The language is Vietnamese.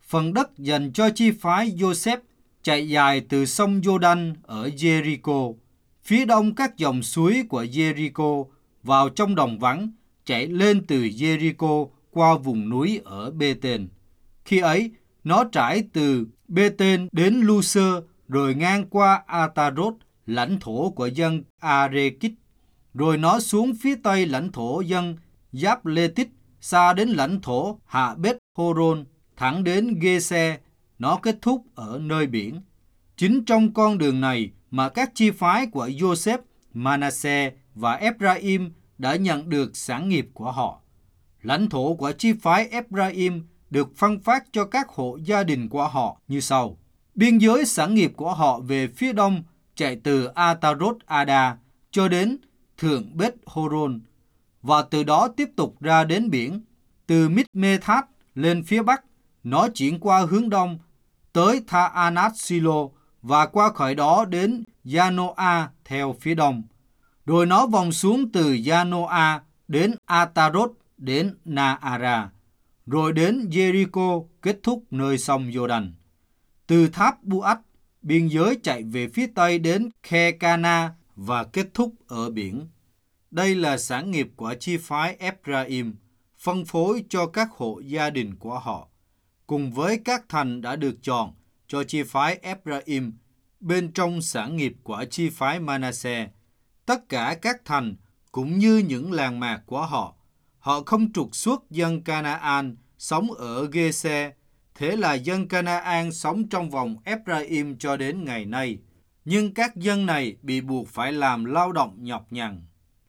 Phần đất dành cho chi phái Joseph chạy dài từ sông Giô-đanh ở Jericho, phía đông các dòng suối của Jericho vào trong đồng vắng, chảy lên từ Jericho qua vùng núi ở Bê-tên. Khi ấy, nó trải từ Bê-tên đến Lu-sơ, rồi ngang qua A-ta-rốt, lãnh thổ của dân A-rê-kít. Rồi nó xuống phía tây lãnh thổ dân Giáp-lê-tích, xa đến lãnh thổ Hạ-bết-hô-rôn, thẳng đến Ghê-se, nó kết thúc ở nơi biển. Chính trong con đường này mà các chi phái của Joseph, Manasseh và Ephraim đã nhận được sản nghiệp của họ. Lãnh thổ của chi phái Ephraim được phân phát cho các hộ gia đình của họ như sau. Biên giới sản nghiệp của họ về phía đông chạy từ Atarot-ada cho đến thượng Bết-hô-rôn, và từ đó tiếp tục ra đến biển. Từ Mít-mê-thát lên phía bắc, nó chuyển qua hướng đông tới Tha-anát-si-lô và qua khỏi đó đến Gia-nô-a theo phía đông. Rồi nó vòng xuống từ Gia-nô-a đến Atarot đến Na-ara, rồi đến Jericho kết thúc nơi sông Giô-đanh. Từ tháp Bu-ách, biên giới chạy về phía tây đến Khe-ca-na và kết thúc ở biển. Đây là sản nghiệp của chi phái Ephraim, phân phối cho các hộ gia đình của họ, cùng với các thành đã được chọn cho chi phái Ephraim bên trong sản nghiệp của chi phái Manasseh. Tất cả các thành cũng như những làng mạc của họ. Họ không trục xuất dân Canaan sống ở Ghê-se, thế là dân Canaan sống trong vòng Ephraim cho đến ngày nay. Nhưng các dân này bị buộc phải làm lao động nhọc nhằn.